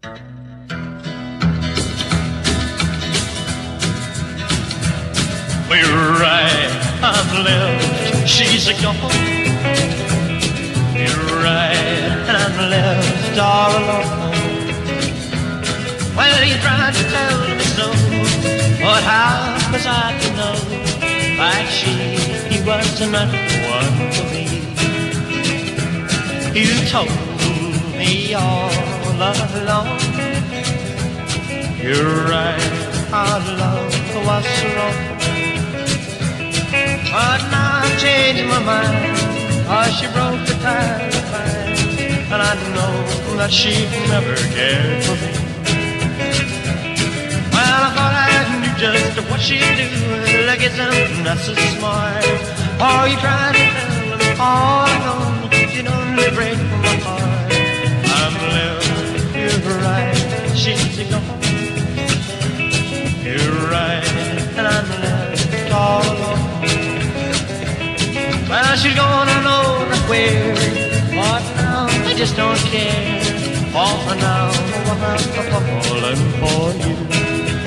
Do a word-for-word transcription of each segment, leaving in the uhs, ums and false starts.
We're right, I'm left, she's a gone. You're right, and I'm left all alone. Well, you tried to tell me so, but how was I to know that she, he was not one for me? You told me all along. You're right, our love was wrong. But now I'm changing my mind, oh, she broke the tie of mine, and I know that she never cared for me. Well, I thought I knew just what she'd do, like it's not so smart. Oh, you tried to tell me all alone, you don't break my heart. I'm left, you're right, she's gone. You're right, and I'm left all alone. Well, she's gonna know that where, but now I just don't care. For now, I'm falling for you.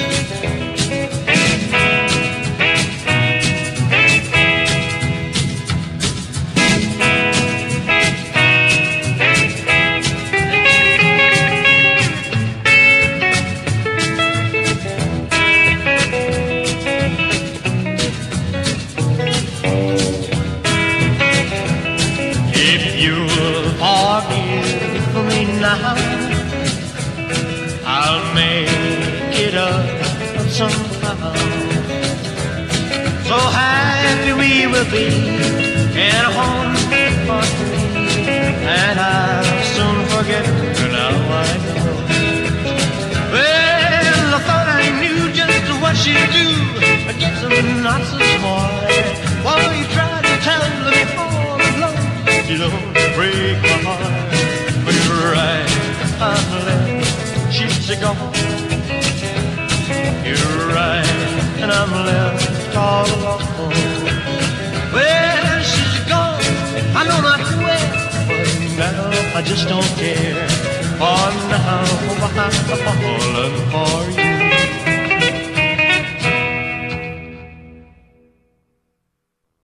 Now I'll make it up somehow. So happy we will be in a home for three, and I'll soon forget her now I know. Well, I thought I knew just what she'd do. I guess I'm not so smart. While you try to tell me all alone, you don't break my heart. You're right, I'm left, she's gone. You're right, and I'm left all alone. Well, she's gone, I know not where, but now I just don't care. For now I'm falling for you.